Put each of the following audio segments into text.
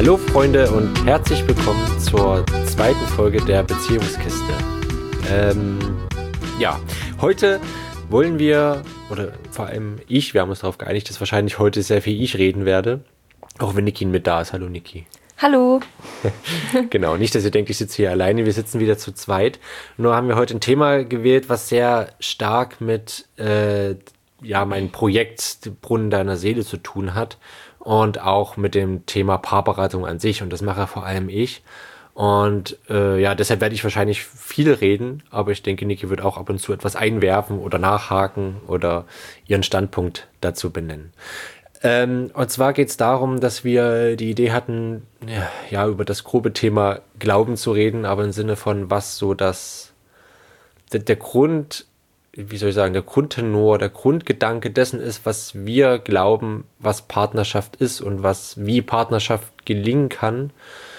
Hallo Freunde und herzlich willkommen zur zweiten Folge der Beziehungskiste. Heute wollen wir, oder vor allem wir haben uns darauf geeinigt, dass wahrscheinlich heute sehr viel ich reden werde, auch wenn Niki mit da ist. Hallo Niki. Hallo. Genau, nicht, dass ihr denkt, ich sitze hier alleine, wir sitzen wieder zu zweit. Nur haben wir heute ein Thema gewählt, was sehr stark mit meinem Projekt Brunnen deiner Seele zu tun hat und auch mit dem Thema Paarberatung an sich, und das mache vor allem ich. Und deshalb werde ich wahrscheinlich viel reden, aber ich denke, Niki wird auch ab und zu etwas einwerfen oder nachhaken oder ihren Standpunkt dazu benennen. Und zwar geht es darum, dass wir die Idee hatten, über das grobe Thema Glauben zu reden, aber im Sinne von, was so der Grundtenor, der Grundgedanke dessen ist, was wir glauben, was Partnerschaft ist und wie Partnerschaft gelingen kann.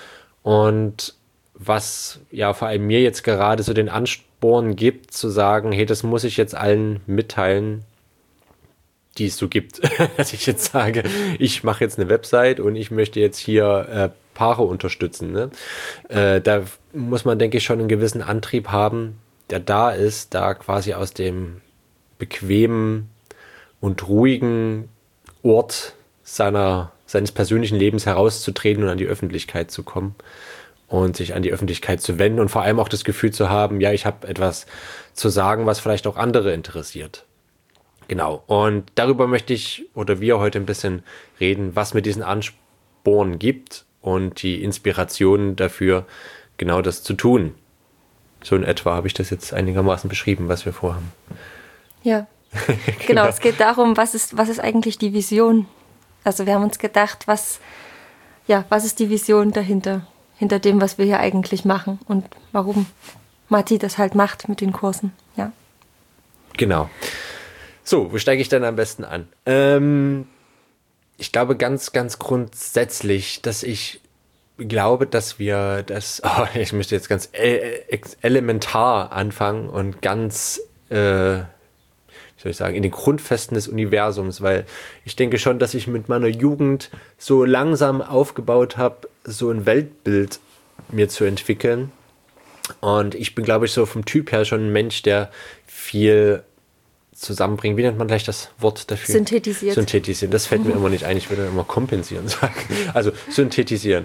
Und was vor allem mir jetzt gerade so den Ansporn gibt, zu sagen, hey, das muss ich jetzt allen mitteilen, die es so gibt. Dass ich jetzt sage, ich mache jetzt eine Website und ich möchte jetzt hier Paare unterstützen. Ne? Da muss man, denke ich, schon einen gewissen Antrieb haben, der da ist, da quasi aus dem bequemen und ruhigen Ort seines persönlichen Lebens herauszutreten und an die Öffentlichkeit zu kommen und sich an die Öffentlichkeit zu wenden und vor allem auch das Gefühl zu haben, ich habe etwas zu sagen, was vielleicht auch andere interessiert. Genau, und darüber möchte wir heute ein bisschen reden, was mir diesen Ansporn gibt und die Inspiration dafür, genau das zu tun. So in etwa habe ich das jetzt einigermaßen beschrieben, was wir vorhaben. Ja, genau. Es geht darum, was ist eigentlich die Vision? Also wir haben uns gedacht, was ist die Vision hinter dem, was wir hier eigentlich machen und warum Matti das halt macht mit den Kursen. Ja. Genau. So, wo steige ich denn am besten an? Ich glaube ganz, ganz grundsätzlich, dass ich glaube, dass wir ich möchte jetzt ganz elementar anfangen und ganz, in den Grundfesten des Universums, weil ich denke schon, dass ich mit meiner Jugend so langsam aufgebaut habe, so ein Weltbild mir zu entwickeln. Und ich bin, glaube ich, so vom Typ her schon ein Mensch, der viel zusammenbringen. Wie nennt man gleich das Wort dafür? Synthetisieren. Das fällt mir immer nicht ein. Ich würde immer kompensieren sagen. Also synthetisieren.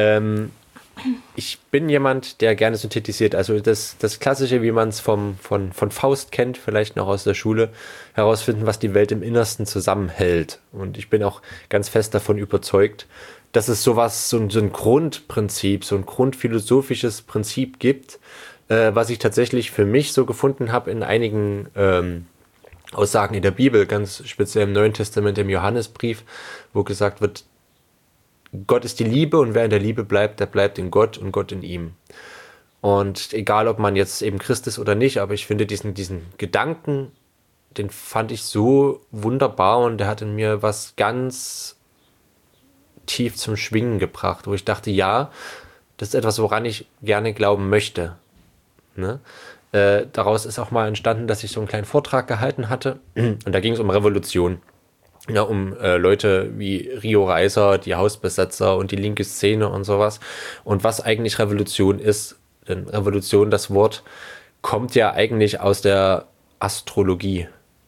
Ich bin jemand, der gerne synthetisiert. Also das Klassische, wie man es von Faust kennt, vielleicht noch aus der Schule, herausfinden, was die Welt im Innersten zusammenhält. Und ich bin auch ganz fest davon überzeugt, dass es so ein Grundprinzip, so ein grundphilosophisches Prinzip gibt, was ich tatsächlich für mich so gefunden habe in einigen Aussagen in der Bibel, ganz speziell im Neuen Testament, im Johannesbrief, wo gesagt wird, Gott ist die Liebe und wer in der Liebe bleibt, der bleibt in Gott und Gott in ihm. Und egal, ob man jetzt eben Christ ist oder nicht, aber ich finde diesen Gedanken, den fand ich so wunderbar und der hat in mir was ganz tief zum Schwingen gebracht, wo ich dachte, das ist etwas, woran ich gerne glauben möchte. Ne? Daraus ist auch mal entstanden, dass ich so einen kleinen Vortrag gehalten hatte und da ging es um Revolution. Ja, um Leute wie Rio Reiser, die Hausbesetzer und die linke Szene und sowas. Und was eigentlich Revolution ist, denn Revolution, das Wort, kommt ja eigentlich aus der Astrologie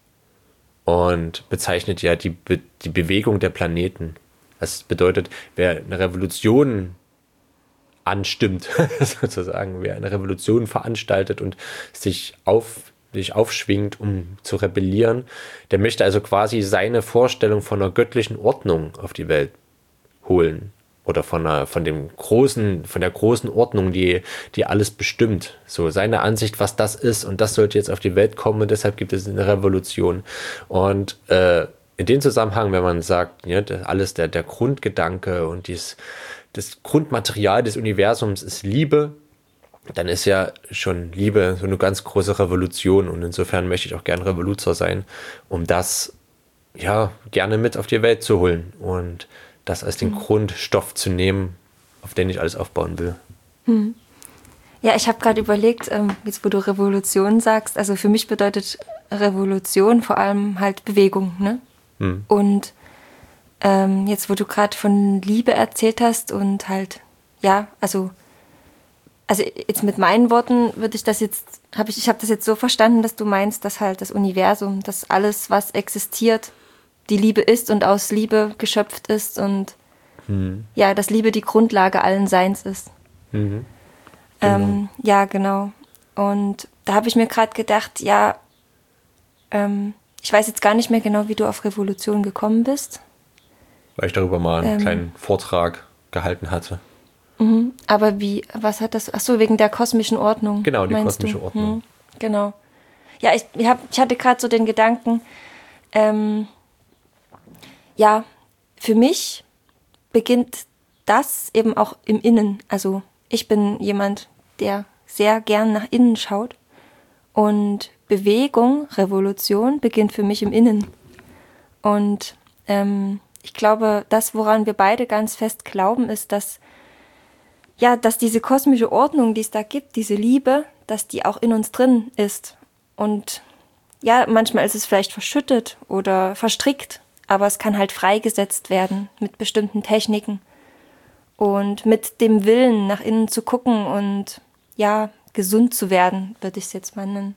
und bezeichnet ja die Bewegung der Planeten. Das bedeutet, wer eine Revolution anstimmt, sozusagen, wer eine Revolution veranstaltet und sich aufschwingt, um zu rebellieren, der möchte also quasi seine Vorstellung von einer göttlichen Ordnung auf die Welt holen oder von der großen Ordnung, die alles bestimmt. So seine Ansicht, was das ist, und das sollte jetzt auf die Welt kommen und deshalb gibt es eine Revolution. Und in dem Zusammenhang, wenn man sagt, alles der Grundgedanke und das Grundmaterial des Universums ist Liebe, dann ist ja schon Liebe so eine ganz große Revolution, und insofern möchte ich auch gern Revoluzer sein, um das gerne mit auf die Welt zu holen und das als den Grundstoff zu nehmen, auf den ich alles aufbauen will. Ja, ich habe gerade überlegt, jetzt wo du Revolution sagst, also für mich bedeutet Revolution vor allem halt Bewegung, ne? Und jetzt wo du gerade von Liebe erzählt hast und halt, ja, also jetzt mit meinen Worten würde ich das jetzt, ich habe das jetzt so verstanden, dass du meinst, dass halt das Universum, dass alles, was existiert, die Liebe ist und aus Liebe geschöpft ist und ja, dass Liebe die Grundlage allen Seins ist. Genau. Ja, genau. Und da habe ich mir gerade gedacht, ja, ich weiß jetzt gar nicht mehr genau, wie du auf Revolution gekommen bist. Weil ich darüber mal einen kleinen Vortrag gehalten hatte. Aber was hat das? Ach so, wegen der kosmischen Ordnung. Genau, die meinst kosmische du? Ordnung. Genau. Ja, ich hatte gerade so den Gedanken, ja, für mich beginnt das eben auch im Innen. Also ich bin jemand, der sehr gern nach innen schaut. Und Bewegung, Revolution beginnt für mich im Innen. Und ich glaube, das, woran wir beide ganz fest glauben, ist, dass diese kosmische Ordnung, die es da gibt, diese Liebe, dass die auch in uns drin ist. Und ja, manchmal ist es vielleicht verschüttet oder verstrickt, aber es kann halt freigesetzt werden mit bestimmten Techniken und mit dem Willen, nach innen zu gucken und ja, gesund zu werden, würde ich es jetzt mal nennen.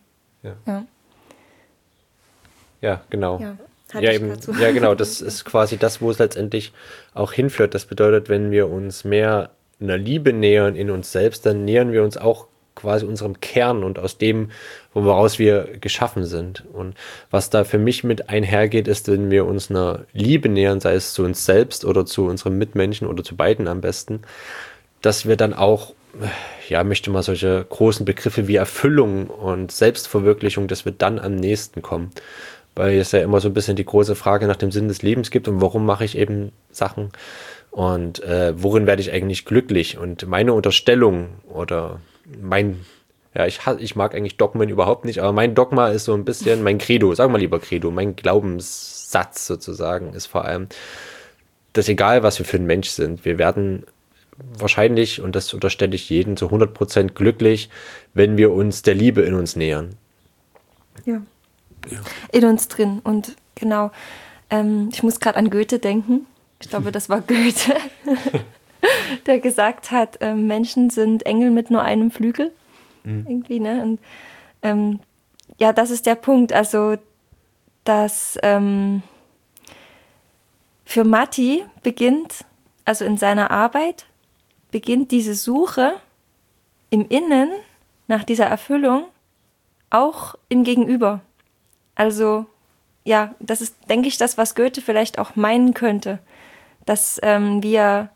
Ja, genau. Ja, ja, genau, das ist quasi das, wo es letztendlich auch hinführt. Das bedeutet, wenn wir uns mehr einer Liebe nähern in uns selbst, dann nähern wir uns auch quasi unserem Kern und aus dem, woraus wir geschaffen sind. Und was da für mich mit einhergeht, ist, wenn wir uns einer Liebe nähern, sei es zu uns selbst oder zu unseren Mitmenschen oder zu beiden am besten, dass wir dann auch, ja, möchte mal solche großen Begriffe wie Erfüllung und Selbstverwirklichung, dass wir dann am nächsten kommen. Weil es ja immer so ein bisschen die große Frage nach dem Sinn des Lebens gibt und warum mache ich eben Sachen und worin werde ich eigentlich glücklich? Und meine Unterstellung oder ich mag eigentlich Dogmen überhaupt nicht, aber mein Dogma ist so ein bisschen mein Credo, sagen wir lieber Credo, mein Glaubenssatz sozusagen ist vor allem, dass egal was wir für ein Mensch sind, wir werden wahrscheinlich, und das unterstelle ich jedem, zu 100% glücklich, wenn wir uns der Liebe in uns nähern. Ja. In uns drin. Und genau, ich muss gerade an Goethe denken. Ich glaube, das war Goethe, der gesagt hat, Menschen sind Engel mit nur einem Flügel. Irgendwie, ne? Und ja, das ist der Punkt. Also, dass für Matti also in seiner Arbeit, beginnt diese Suche im Innen nach dieser Erfüllung auch im Gegenüber. Also, ja, das ist, denke ich, das, was Goethe vielleicht auch meinen könnte, dass wenn wir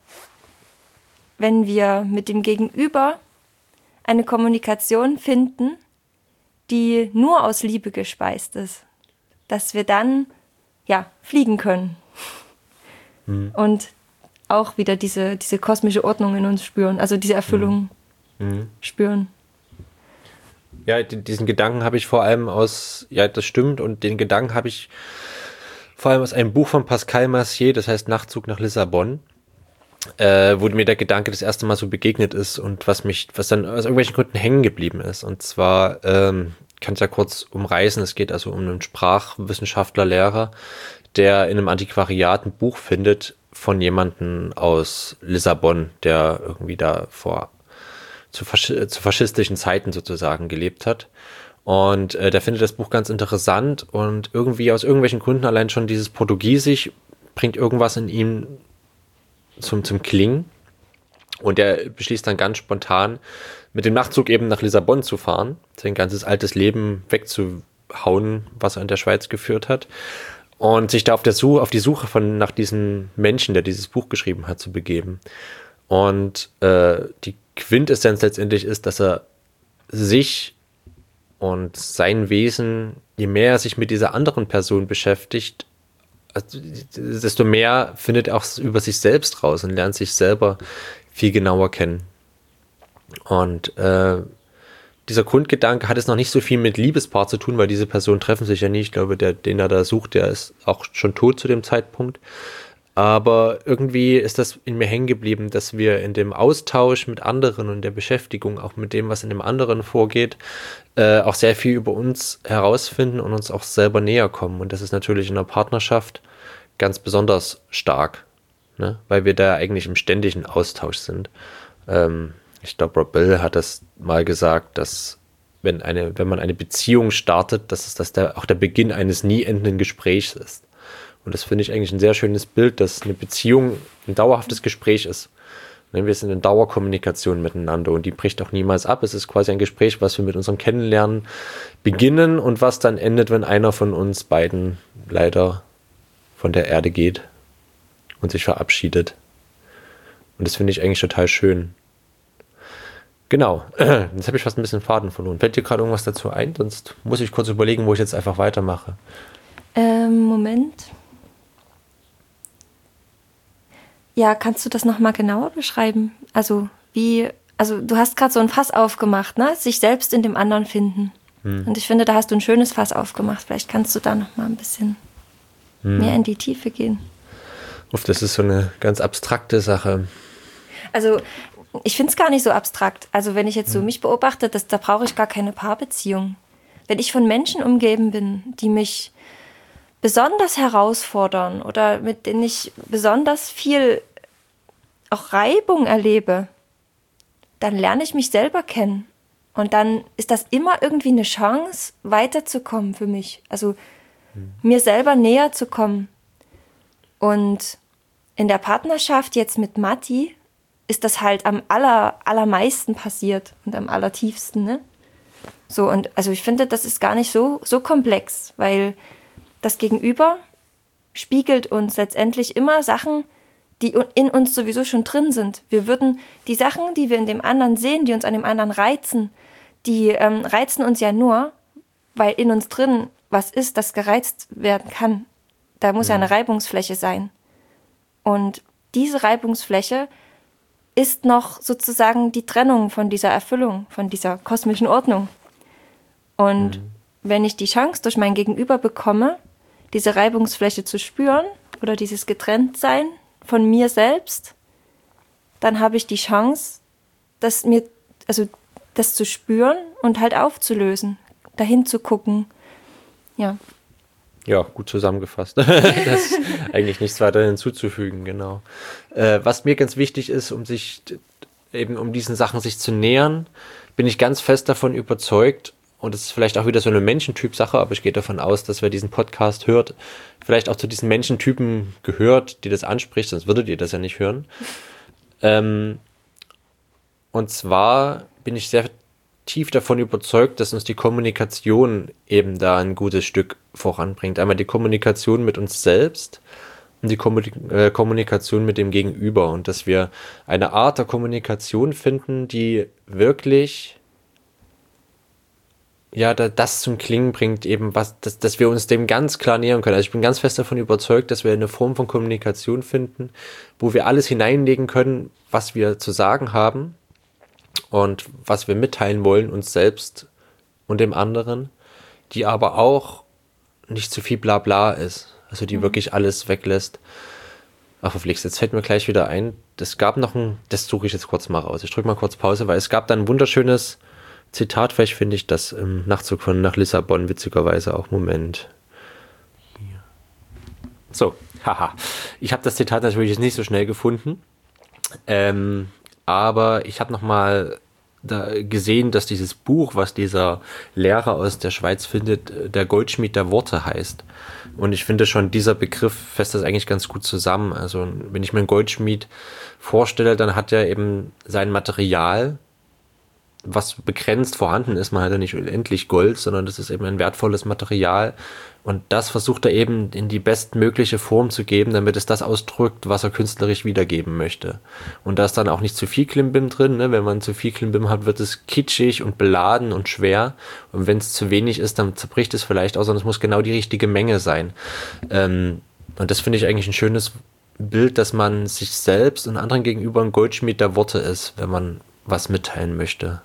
mit dem Gegenüber eine Kommunikation finden, die nur aus Liebe gespeist ist, dass wir dann, ja, fliegen können. Und auch wieder diese kosmische Ordnung in uns spüren, also diese Erfüllung spüren. Ja, diesen Gedanken habe ich vor allem das stimmt, und den Gedanken habe ich vor allem aus einem Buch von Pascal Massier, das heißt Nachtzug nach Lissabon, wo mir der Gedanke das erste Mal so begegnet ist und was dann aus irgendwelchen Gründen hängen geblieben ist. Und zwar, kann ich ja kurz umreißen, es geht also um einen Sprachwissenschaftler, Lehrer, der in einem Antiquariat ein Buch findet von jemandem aus Lissabon, der irgendwie da zu faschistischen Zeiten sozusagen gelebt hat. Und der findet das Buch ganz interessant und irgendwie aus irgendwelchen Gründen allein schon dieses Portugiesisch bringt irgendwas in ihm zum Klingen. Und er beschließt dann ganz spontan, mit dem Nachtzug eben nach Lissabon zu fahren, sein ganzes altes Leben wegzuhauen, was er in der Schweiz geführt hat. Und sich da auf die Suche nach diesem Menschen, der dieses Buch geschrieben hat, zu begeben. Und die Quintessenz letztendlich ist, dass er sich und sein Wesen, je mehr er sich mit dieser anderen Person beschäftigt, desto mehr findet er auch über sich selbst raus und lernt sich selber viel genauer kennen. Und dieser Grundgedanke hat es noch nicht so viel mit Liebespaar zu tun, weil diese Personen treffen sich ja nie. Ich glaube, den er da sucht, der ist auch schon tot zu dem Zeitpunkt. Aber irgendwie ist das in mir hängen geblieben, dass wir in dem Austausch mit anderen und der Beschäftigung auch mit dem, was in dem anderen vorgeht, auch sehr viel über uns herausfinden und uns auch selber näher kommen. Und das ist natürlich in einer Partnerschaft ganz besonders stark, ne? Weil wir da eigentlich im ständigen Austausch sind. Ich glaube, Rob Bell hat das mal gesagt, dass wenn man eine Beziehung startet, dass auch der Beginn eines nie endenden Gesprächs ist. Und das finde ich eigentlich ein sehr schönes Bild, dass eine Beziehung ein dauerhaftes Gespräch ist. Wir sind in Dauerkommunikation miteinander und die bricht auch niemals ab. Es ist quasi ein Gespräch, was wir mit unserem Kennenlernen beginnen und was dann endet, wenn einer von uns beiden leider von der Erde geht und sich verabschiedet. Und das finde ich eigentlich total schön. Genau, jetzt habe ich fast ein bisschen Faden verloren. Fällt dir gerade irgendwas dazu ein? Sonst muss ich kurz überlegen, wo ich jetzt einfach weitermache. Moment. Ja, kannst du das nochmal genauer beschreiben? Also du hast gerade so ein Fass aufgemacht, ne? Sich selbst in dem anderen finden. Und ich finde, da hast du ein schönes Fass aufgemacht. Vielleicht kannst du da nochmal ein bisschen mehr in die Tiefe gehen. Das ist so eine ganz abstrakte Sache. Also ich finde es gar nicht so abstrakt. Also wenn ich jetzt so mich beobachte, da brauche ich gar keine Paarbeziehung. Wenn ich von Menschen umgeben bin, die mich besonders herausfordern oder mit denen ich besonders viel auch Reibung erlebe, dann lerne ich mich selber kennen. Und dann ist das immer irgendwie eine Chance, weiterzukommen für mich. Also mir selber näher zu kommen. Und in der Partnerschaft jetzt mit Matti ist das halt am allermeisten passiert und am allertiefsten, ne? So, und also ich finde, das ist gar nicht so komplex, weil das Gegenüber spiegelt uns letztendlich immer Sachen, die in uns sowieso schon drin sind. Wir würden die Sachen, die wir in dem anderen sehen, die uns an dem anderen reizen, die reizen uns ja nur, weil in uns drin was ist, das gereizt werden kann. Da muss ja eine Reibungsfläche sein. Und diese Reibungsfläche ist noch sozusagen die Trennung von dieser Erfüllung, von dieser kosmischen Ordnung. Und wenn ich die Chance durch mein Gegenüber bekomme, diese Reibungsfläche zu spüren oder dieses Getrenntsein von mir selbst, dann habe ich die Chance, das zu spüren und halt aufzulösen, dahin zu gucken. Ja. Ja, gut zusammengefasst. Das ist eigentlich nichts weiter hinzuzufügen, genau. Was mir ganz wichtig ist, um diesen Sachen sich zu nähern, bin ich ganz fest davon überzeugt, und das ist vielleicht auch wieder so eine Menschentyp-Sache, aber ich gehe davon aus, dass wer diesen Podcast hört, vielleicht auch zu diesen Menschentypen gehört, die das anspricht, sonst würdet ihr das ja nicht hören. Und zwar bin ich sehr tief davon überzeugt, dass uns die Kommunikation eben da ein gutes Stück voranbringt. Einmal die Kommunikation mit uns selbst und die Kommunikation mit dem Gegenüber. Und dass wir eine Art der Kommunikation finden, die wirklich das zum Klingen bringt, eben dass wir uns dem ganz klar nähern können. Also ich bin ganz fest davon überzeugt, dass wir eine Form von Kommunikation finden, wo wir alles hineinlegen können, was wir zu sagen haben und was wir mitteilen wollen, uns selbst und dem anderen, die aber auch nicht zu viel Blabla ist, also die wirklich alles weglässt. Ach, verflixt, jetzt fällt mir gleich wieder ein, das suche ich jetzt kurz mal raus, ich drücke mal kurz Pause, weil es gab da ein wunderschönes Zitat, vielleicht finde ich das im Nachtzug nach Lissabon, witzigerweise auch, Moment. Hier. So, haha, ich habe das Zitat natürlich jetzt nicht so schnell gefunden, aber ich habe nochmal gesehen, dass dieses Buch, was dieser Lehrer aus der Schweiz findet, der Goldschmied der Worte heißt. Und ich finde schon, dieser Begriff fasst das eigentlich ganz gut zusammen. Also wenn ich mir einen Goldschmied vorstelle, dann hat er eben sein Material, was begrenzt vorhanden ist. Man hat ja nicht unendlich Gold, sondern das ist eben ein wertvolles Material. Und das versucht er eben in die bestmögliche Form zu geben, damit es das ausdrückt, was er künstlerisch wiedergeben möchte. Und da ist dann auch nicht zu viel Klimbim drin. Ne? Wenn man zu viel Klimbim hat, wird es kitschig und beladen und schwer. Und wenn es zu wenig ist, dann zerbricht es vielleicht auch, sondern es muss genau die richtige Menge sein. Und das finde ich eigentlich ein schönes Bild, dass man sich selbst und anderen gegenüber ein Goldschmied der Worte ist, wenn man was mitteilen möchte.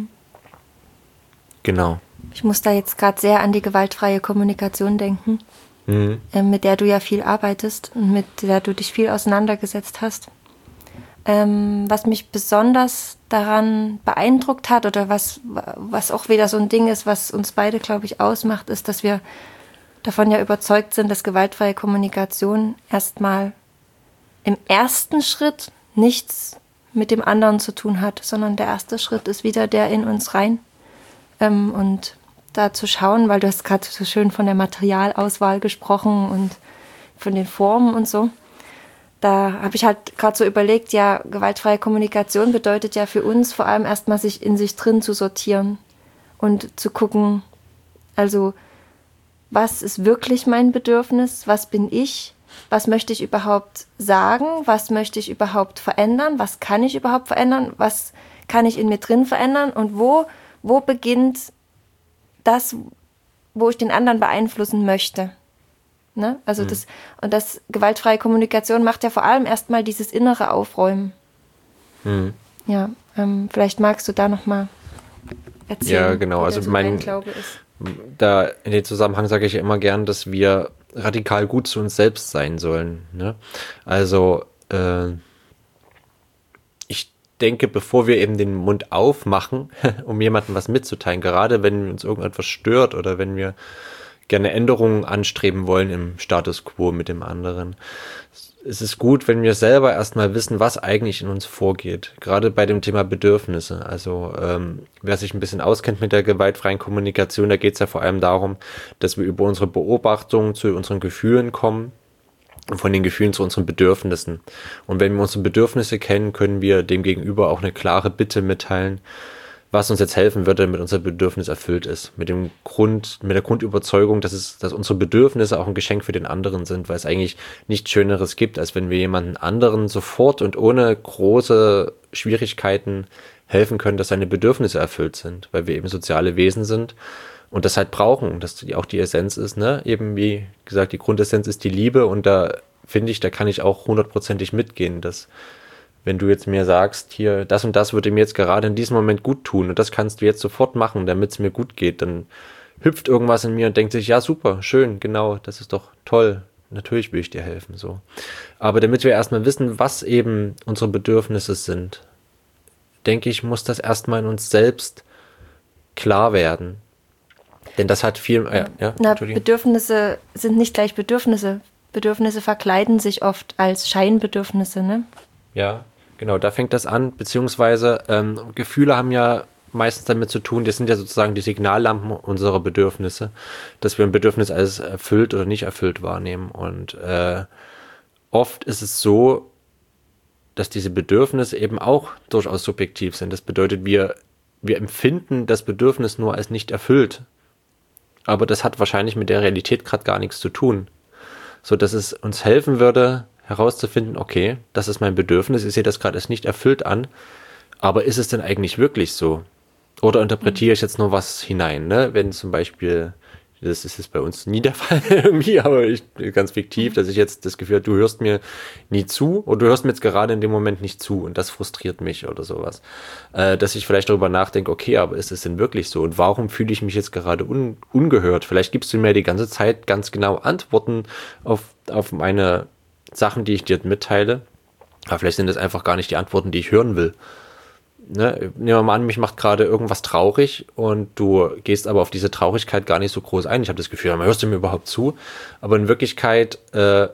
Genau. Ich muss da jetzt gerade sehr an die gewaltfreie Kommunikation denken, mit der du ja viel arbeitest und mit der du dich viel auseinandergesetzt hast. Was mich besonders daran beeindruckt hat oder was auch wieder so ein Ding ist, was uns beide, glaube ich, ausmacht, ist, dass wir davon ja überzeugt sind, dass gewaltfreie Kommunikation erstmal im ersten Schritt nichts mit dem anderen zu tun hat, sondern der erste Schritt ist wieder der in uns rein. Und da zu schauen, weil du hast gerade so schön von der Materialauswahl gesprochen und von den Formen und so. Da habe ich halt gerade so überlegt, ja, gewaltfreie Kommunikation bedeutet ja für uns vor allem erstmal sich in sich drin zu sortieren und zu gucken, also was ist wirklich mein Bedürfnis, was bin ich, was möchte ich überhaupt sagen, was möchte ich überhaupt verändern, was kann ich überhaupt verändern, was kann ich in mir drin verändern und wo beginnt das, wo ich den anderen beeinflussen möchte. Ne? Also das gewaltfreie Kommunikation macht ja vor allem erstmal dieses innere Aufräumen. Ja, vielleicht magst du da nochmal erzählen. Ja, genau. Also mein Glaube ist. Da in dem Zusammenhang sage ich ja immer gern, dass wir radikal gut zu uns selbst sein sollen. Ne? Also ich denke, bevor wir eben den Mund aufmachen, um jemandem was mitzuteilen, gerade wenn uns irgendetwas stört oder wenn wir gerne Änderungen anstreben wollen im Status quo mit dem anderen. Es ist gut, wenn wir selber erstmal wissen, was eigentlich in uns vorgeht. Gerade bei dem Thema Bedürfnisse. Also wer sich ein bisschen auskennt mit der gewaltfreien Kommunikation, da geht es ja vor allem darum, dass wir über unsere Beobachtung zu unseren Gefühlen kommen und von den Gefühlen zu unseren Bedürfnissen. Und wenn wir unsere Bedürfnisse kennen, können wir dem Gegenüber auch eine klare Bitte mitteilen, was uns jetzt helfen würde, damit unser Bedürfnis erfüllt ist. Mit der Grundüberzeugung, dass unsere Bedürfnisse auch ein Geschenk für den anderen sind, weil es eigentlich nichts Schöneres gibt, als wenn wir jemanden anderen sofort und ohne große Schwierigkeiten helfen können, dass seine Bedürfnisse erfüllt sind, weil wir eben soziale Wesen sind und das halt brauchen, dass auch die Essenz ist, ne? Eben wie gesagt, die Grundessenz ist die Liebe und da finde ich, da kann ich auch 100%ig mitgehen, dass wenn du jetzt mir sagst, hier, das und das würde mir jetzt gerade in diesem Moment gut tun und das kannst du jetzt sofort machen, damit es mir gut geht, dann hüpft irgendwas in mir und denkt sich, ja super, schön, genau, das ist doch toll, natürlich will ich dir helfen, so. Aber damit wir erstmal wissen, was eben unsere Bedürfnisse sind, denke ich, muss das erstmal in uns selbst klar werden. Denn das hat viel, Bedürfnisse sind nicht gleich Bedürfnisse. Bedürfnisse verkleiden sich oft als Scheinbedürfnisse, ne? Ja, genau, da fängt das an, beziehungsweise Gefühle haben ja meistens damit zu tun, das sind ja sozusagen die Signallampen unserer Bedürfnisse, dass wir ein Bedürfnis als erfüllt oder nicht erfüllt wahrnehmen. Und oft ist es so, dass diese Bedürfnisse eben auch durchaus subjektiv sind. Das bedeutet, wir empfinden das Bedürfnis nur als nicht erfüllt. Aber das hat wahrscheinlich mit der Realität gerade gar nichts zu tun. So dass es uns helfen würde, herauszufinden, okay, das ist mein Bedürfnis, ich sehe das gerade als nicht erfüllt an, aber ist es denn eigentlich wirklich so? Oder interpretiere ich jetzt nur was hinein, ne? Wenn zum Beispiel, das ist jetzt bei uns nie der Fall irgendwie, aber ganz fiktiv, dass ich jetzt das Gefühl habe, du hörst mir nie zu oder du hörst mir jetzt gerade in dem Moment nicht zu und das frustriert mich oder sowas. Dass ich vielleicht darüber nachdenke, okay, aber ist es denn wirklich so und warum fühle ich mich jetzt gerade ungehört? Vielleicht gibst du mir die ganze Zeit ganz genau Antworten auf meine Sachen, die ich dir mitteile, aber vielleicht sind das einfach gar nicht die Antworten, die ich hören will. Ne? Nehmen wir mal an, mich macht gerade irgendwas traurig und du gehst aber auf diese Traurigkeit gar nicht so groß ein. Ich habe das Gefühl, hörst du mir überhaupt zu? Aber in Wirklichkeit stelle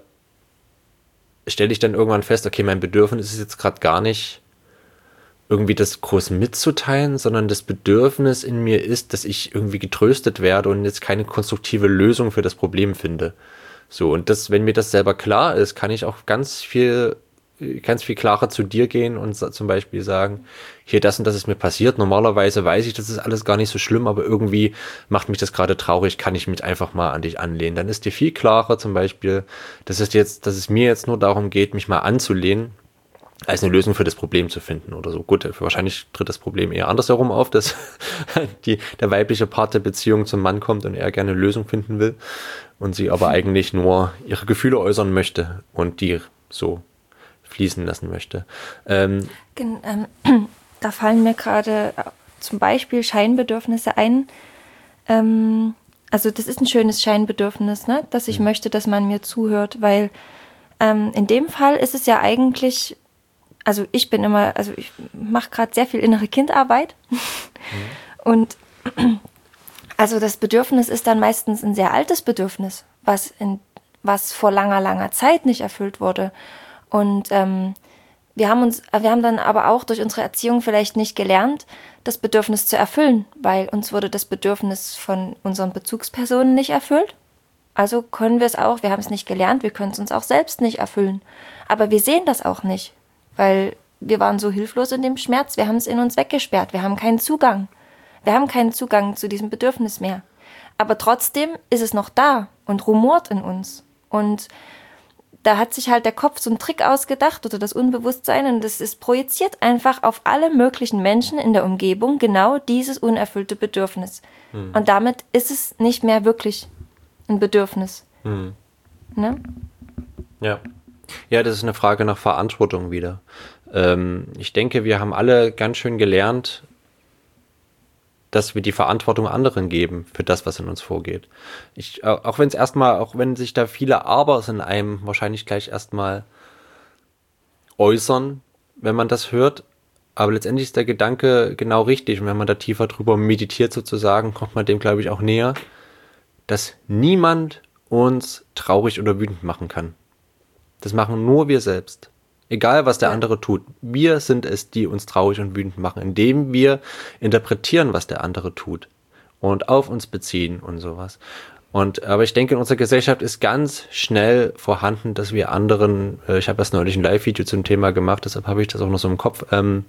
ich dann irgendwann fest, okay, mein Bedürfnis ist jetzt gerade gar nicht irgendwie das groß mitzuteilen, sondern das Bedürfnis in mir ist, dass ich irgendwie getröstet werde und jetzt keine konstruktive Lösung für das Problem finde. So, und das, wenn mir das selber klar ist, kann ich auch ganz viel klarer zu dir gehen und zum Beispiel sagen, hier, das und das ist mir passiert. Normalerweise weiß ich, das ist alles gar nicht so schlimm, aber irgendwie macht mich das gerade traurig, kann ich mich einfach mal an dich anlehnen. Dann ist dir viel klarer zum Beispiel, dass es mir jetzt nur darum geht, mich mal anzulehnen, als eine Lösung für das Problem zu finden oder so. Gut, wahrscheinlich tritt das Problem eher andersherum auf, dass der weibliche Part der Beziehung zum Mann kommt und er gerne eine Lösung finden will und sie aber eigentlich nur ihre Gefühle äußern möchte und die so fließen lassen möchte. Da fallen mir gerade zum Beispiel Scheinbedürfnisse ein. Also das ist ein schönes Scheinbedürfnis, ne? Dass ich möchte, dass man mir zuhört, weil in dem Fall ist es ja eigentlich, also ich mache gerade sehr viel innere Kindarbeit und Also das Bedürfnis ist dann meistens ein sehr altes Bedürfnis, was vor langer, langer Zeit nicht erfüllt wurde. Und wir haben dann aber auch durch unsere Erziehung vielleicht nicht gelernt, das Bedürfnis zu erfüllen, weil uns wurde das Bedürfnis von unseren Bezugspersonen nicht erfüllt. Also können wir es auch, wir haben es nicht gelernt, wir können es uns auch selbst nicht erfüllen. Aber wir sehen das auch nicht, weil wir waren so hilflos in dem Schmerz, wir haben es in uns weggesperrt, wir haben keinen Zugang. Wir haben keinen Zugang zu diesem Bedürfnis mehr. Aber trotzdem ist es noch da und rumort in uns. Und da hat sich halt der Kopf so einen Trick ausgedacht oder das Unbewusstsein und das ist projiziert einfach auf alle möglichen Menschen in der Umgebung genau dieses unerfüllte Bedürfnis. Und damit ist es nicht mehr wirklich ein Bedürfnis. Ne? Ja. Ja, das ist eine Frage nach Verantwortung wieder. Ich denke, wir haben alle ganz schön gelernt, dass wir die Verantwortung anderen geben für das, was in uns vorgeht. Auch wenn sich da viele Abers in einem wahrscheinlich gleich erstmal äußern, wenn man das hört, aber letztendlich ist der Gedanke genau richtig und wenn man da tiefer drüber meditiert sozusagen, kommt man dem, glaube ich, auch näher, dass niemand uns traurig oder wütend machen kann. Das machen nur wir selbst. Egal, was der andere tut. Wir sind es, die uns traurig und wütend machen, indem wir interpretieren, was der andere tut und auf uns beziehen und sowas. Aber ich denke, in unserer Gesellschaft ist ganz schnell vorhanden, dass wir anderen, ich habe erst neulich ein Live-Video zum Thema gemacht, deshalb habe ich das auch noch so im Kopf,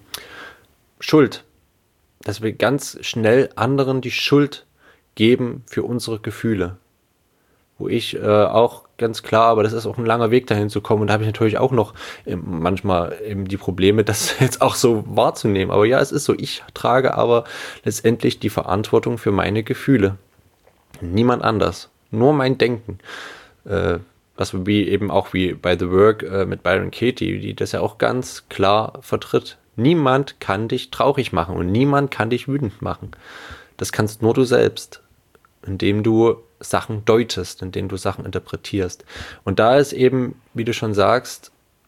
Schuld. Dass wir ganz schnell anderen die Schuld geben für unsere Gefühle. Wo ich auch ganz klar, aber das ist auch ein langer Weg dahin zu kommen und da habe ich natürlich auch noch manchmal eben die Probleme, das jetzt auch so wahrzunehmen. Aber ja, es ist so, ich trage aber letztendlich die Verantwortung für meine Gefühle. Niemand anders. Nur mein Denken. Was wie bei The Work mit Byron Katie, die das ja auch ganz klar vertritt. Niemand kann dich traurig machen und niemand kann dich wütend machen. Das kannst nur du selbst, indem du Sachen deutest, indem du Sachen interpretierst. Und da ist eben, wie du schon sagst,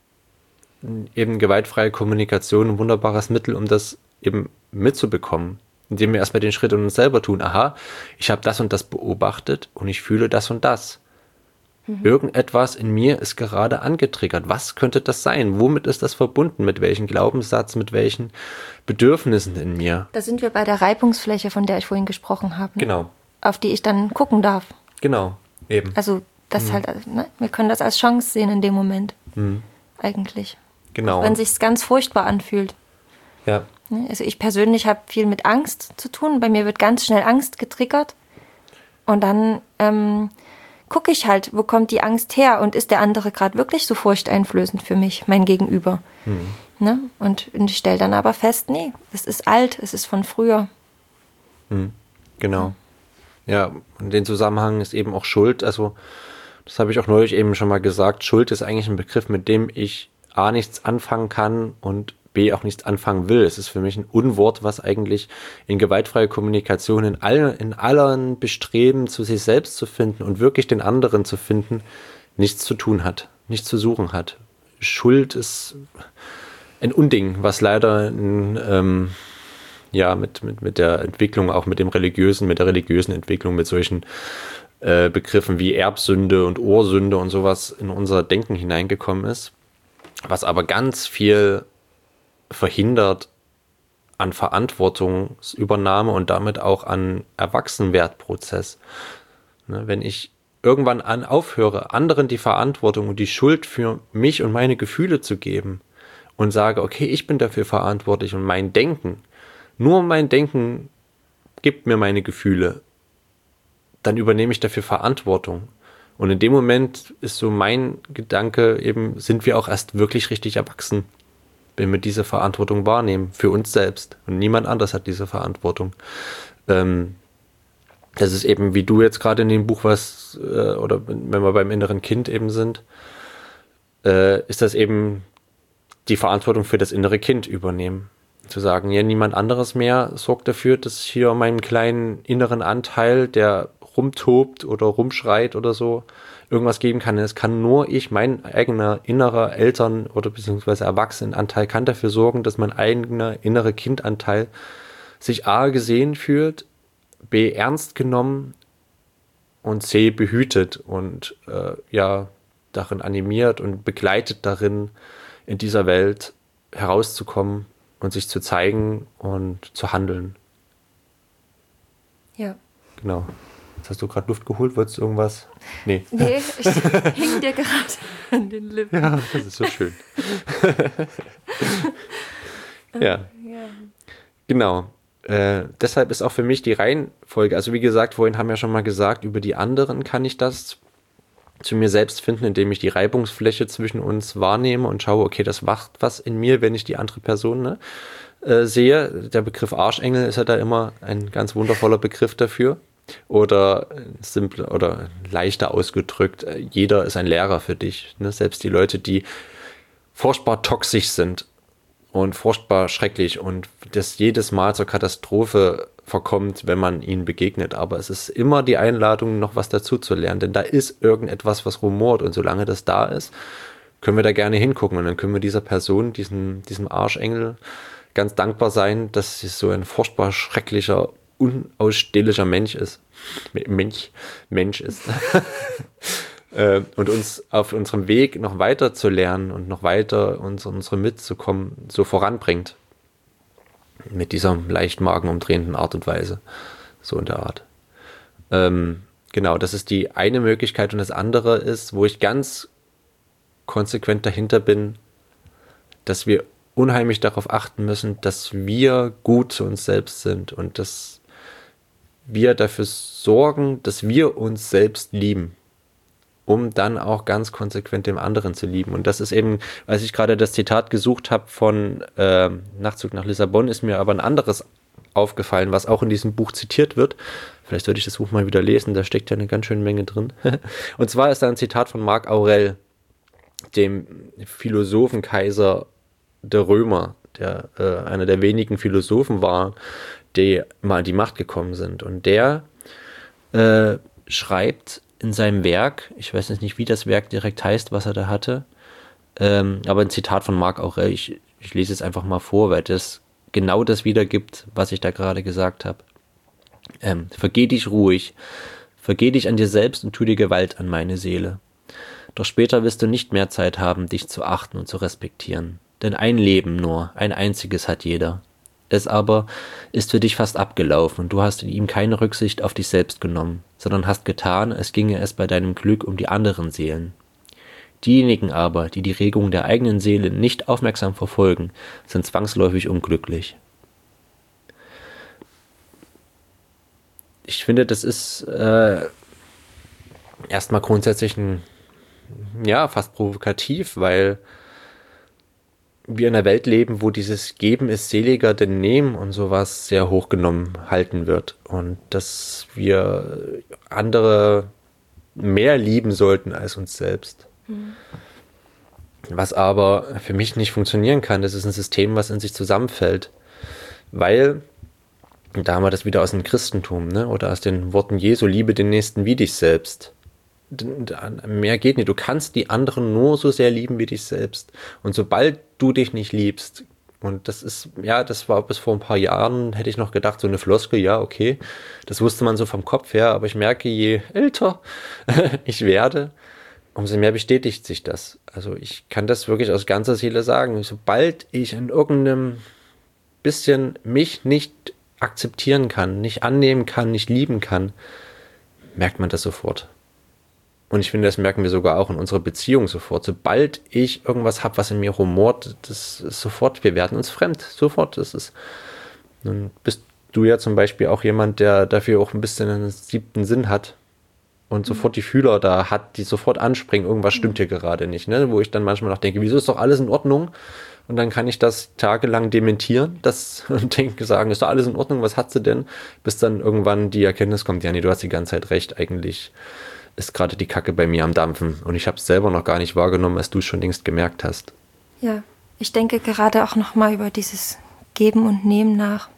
eben gewaltfreie Kommunikation ein wunderbares Mittel, um das eben mitzubekommen. Indem wir erstmal den Schritt in uns selber tun. Aha, ich habe das und das beobachtet und ich fühle das und das. Irgendetwas in mir ist gerade angetriggert. Was könnte das sein? Womit ist das verbunden? Mit welchem Glaubenssatz? Mit welchen Bedürfnissen in mir? Da sind wir bei der Reibungsfläche, von der ich vorhin gesprochen habe. Ne? Genau. Auf die ich dann gucken darf. Genau, eben. Also das halt, ne? Wir können das als Chance sehen in dem Moment. Eigentlich. Genau. Auch wenn es sich ganz furchtbar anfühlt. Ja. Also ich persönlich habe viel mit Angst zu tun. Bei mir wird ganz schnell Angst getriggert. Und dann gucke ich halt, wo kommt die Angst her? Und ist der andere gerade wirklich so furchteinflößend für mich, mein Gegenüber? Ne? Und ich stelle dann aber fest, nee, es ist alt, es ist von früher. Genau. Ja, in dem Zusammenhang ist eben auch Schuld, also das habe ich auch neulich eben schon mal gesagt, Schuld ist eigentlich ein Begriff, mit dem ich A, nichts anfangen kann und B, auch nichts anfangen will. Es ist für mich ein Unwort, was eigentlich in gewaltfreier Kommunikation, in allen Bestreben, zu sich selbst zu finden und wirklich den anderen zu finden, nichts zu tun hat, nichts zu suchen hat. Schuld ist ein Unding, was leider mit der Entwicklung, auch mit der religiösen Entwicklung, mit solchen Begriffen wie Erbsünde und Ursünde und sowas in unser Denken hineingekommen ist, was aber ganz viel verhindert an Verantwortungsübernahme und damit auch an Erwachsenwerdprozess. Ne, wenn ich irgendwann aufhöre, anderen die Verantwortung und die Schuld für mich und meine Gefühle zu geben und sage, okay, ich bin dafür verantwortlich und nur mein Denken gibt mir meine Gefühle, dann übernehme ich dafür Verantwortung. Und in dem Moment ist so mein Gedanke eben, sind wir auch erst wirklich richtig erwachsen, wenn wir diese Verantwortung wahrnehmen, für uns selbst. Und niemand anders hat diese Verantwortung. Das ist eben, wie du jetzt gerade in dem Buch oder wenn wir beim inneren Kind eben sind, ist das eben die Verantwortung für das innere Kind übernehmen. Zu sagen, ja, niemand anderes mehr sorgt dafür, dass hier meinen kleinen inneren Anteil, der rumtobt oder rumschreit oder so, irgendwas geben kann. Es kann nur ich, mein eigener innerer Eltern- oder beziehungsweise Erwachsenenanteil kann dafür sorgen, dass mein eigener innerer Kindanteil sich A gesehen fühlt, B ernst genommen und C behütet und darin animiert und begleitet darin, in dieser Welt herauszukommen und sich zu zeigen und zu handeln. Ja. Genau. Jetzt hast du gerade Luft geholt, wolltest du irgendwas? Nee, ich hing dir gerade an den Lippen. Ja, das ist so schön. Ja, genau. Deshalb ist auch für mich die Reihenfolge, also wie gesagt, vorhin haben wir schon mal gesagt, über die anderen kann ich das zu mir selbst finden, indem ich die Reibungsfläche zwischen uns wahrnehme und schaue, okay, das macht was in mir, wenn ich die andere Person sehe. Der Begriff Arschengel ist ja da immer ein ganz wundervoller Begriff dafür. Oder simpel oder leichter ausgedrückt, jeder ist ein Lehrer für dich. Ne? Selbst die Leute, die furchtbar toxisch sind und furchtbar schrecklich und das jedes Mal zur Katastrophe verkommt, wenn man ihnen begegnet. Aber es ist immer die Einladung, noch was dazu zu lernen, denn da ist irgendetwas, was rumort und solange das da ist, können wir da gerne hingucken und dann können wir dieser Person, diesem Arschengel ganz dankbar sein, dass sie so ein furchtbar schrecklicher, unausstehlicher Mensch ist. Mensch ist. Und uns auf unserem Weg noch weiter zu lernen und noch weiter unsere mitzukommen, so voranbringt. Mit dieser leicht magenumdrehenden Art und Weise. So in der Art. Genau, das ist die eine Möglichkeit und das andere ist, wo ich ganz konsequent dahinter bin, dass wir unheimlich darauf achten müssen, dass wir gut zu uns selbst sind und dass wir dafür sorgen, dass wir uns selbst lieben, um dann auch ganz konsequent dem anderen zu lieben. Und das ist eben, als ich gerade das Zitat gesucht habe von Nachtzug nach Lissabon, ist mir aber ein anderes aufgefallen, was auch in diesem Buch zitiert wird. Vielleicht sollte ich das Buch mal wieder lesen, da steckt ja eine ganz schöne Menge drin. Und zwar ist da ein Zitat von Marc Aurel, dem Philosophenkaiser der Römer, der einer der wenigen Philosophen war, die mal an die Macht gekommen sind. Und der schreibt in seinem Werk, ich weiß jetzt nicht, wie das Werk direkt heißt, was er da hatte, aber ein Zitat von Marc Aurel, ich lese es einfach mal vor, weil das genau das wiedergibt, was ich da gerade gesagt habe. Vergeh dich ruhig, vergeh dich an dir selbst und tu dir Gewalt an meine Seele. Doch später wirst du nicht mehr Zeit haben, dich zu achten und zu respektieren. Denn ein Leben nur, ein einziges hat jeder. Es aber ist für dich fast abgelaufen und du hast in ihm keine Rücksicht auf dich selbst genommen, sondern hast getan, als ginge es bei deinem Glück um die anderen Seelen. Diejenigen aber, die die Regung der eigenen Seele nicht aufmerksam verfolgen, sind zwangsläufig unglücklich. Ich finde, das ist erstmal grundsätzlich fast provokativ, weil wir in einer Welt leben, wo dieses Geben ist seliger denn Nehmen und sowas sehr hochgenommen halten wird und dass wir andere mehr lieben sollten als uns selbst. Was aber für mich nicht funktionieren kann, das ist ein System, was in sich zusammenfällt, weil, da haben wir das wieder aus dem Christentum, ne, oder aus den Worten Jesu, liebe den Nächsten wie dich selbst. Mehr geht nicht. Du kannst die anderen nur so sehr lieben wie dich selbst. Und sobald du dich nicht liebst, und das ist, ja, das war bis vor ein paar Jahren, hätte ich noch gedacht, so eine Floskel, ja, okay, das wusste man so vom Kopf her, aber ich merke, je älter ich werde, umso mehr bestätigt sich das. Also ich kann das wirklich aus ganzer Seele sagen. Sobald ich in irgendeinem bisschen mich nicht akzeptieren kann, nicht annehmen kann, nicht lieben kann, merkt man das sofort. Und ich finde, das merken wir sogar auch in unserer Beziehung sofort. Sobald ich irgendwas habe, was in mir rumort, das ist sofort, wir werden uns fremd. Sofort. Das ist. Nun bist du ja zum Beispiel auch jemand, der dafür auch ein bisschen einen 7. Sinn hat und sofort die Fühler da hat, die sofort anspringen, irgendwas stimmt hier gerade nicht, ne? Wo ich dann manchmal noch denke, wieso ist doch alles in Ordnung? Und dann kann ich das tagelang dementieren, und sagen, ist doch alles in Ordnung, was hat sie denn? Bis dann irgendwann die Erkenntnis kommt, ja nee, du hast die ganze Zeit recht, eigentlich ist gerade die Kacke bei mir am Dampfen. Und ich habe es selber noch gar nicht wahrgenommen, als du es schon längst gemerkt hast. Ja, ich denke gerade auch nochmal über dieses Geben und Nehmen nach.